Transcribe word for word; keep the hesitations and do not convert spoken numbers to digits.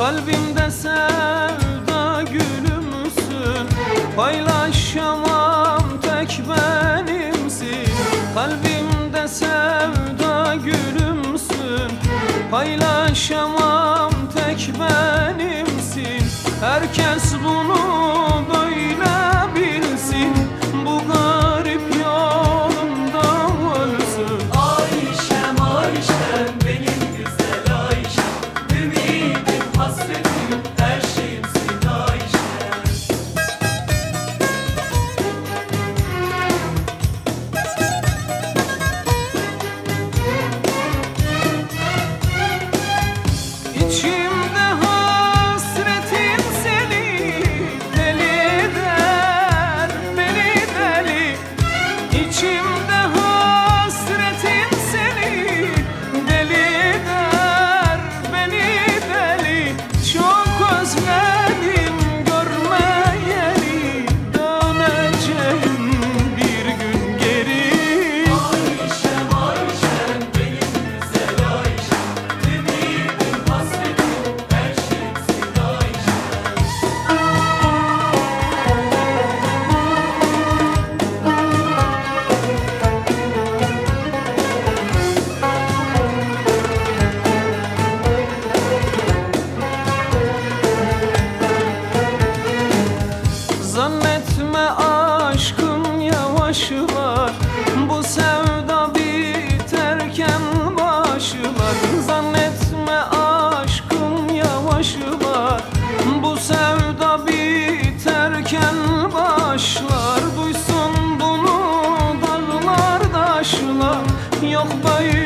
Kalbimde sevda gülümsün, paylaşamam tek benimsin. Kalbimde sevda gülümsün, paylaşamam tek benimsin. Herkes bunu böyle bilsin, bu garip yolumda ölsün. Ayşem Ayşem benim güzel Ayşem, ümidim hasretim her şeyimsin Ayşem. İçimde hasretin seni deli eder, beni deli. İçimde hasretin seni deli eder, beni deli. Çok özledim görmeyeli, döneceğim bir gün geri. Ayşem Ayşem benim güzel Ayşem, ümidim hasretim her şeyimsin Ayşem. Zannetme aşkım yavaşlar, bu sevda biterken başlar. Zannetme aşkım yavaşlar, bu sevda biterken başlar. Duysun bunu dağlar taşlar, yok böyle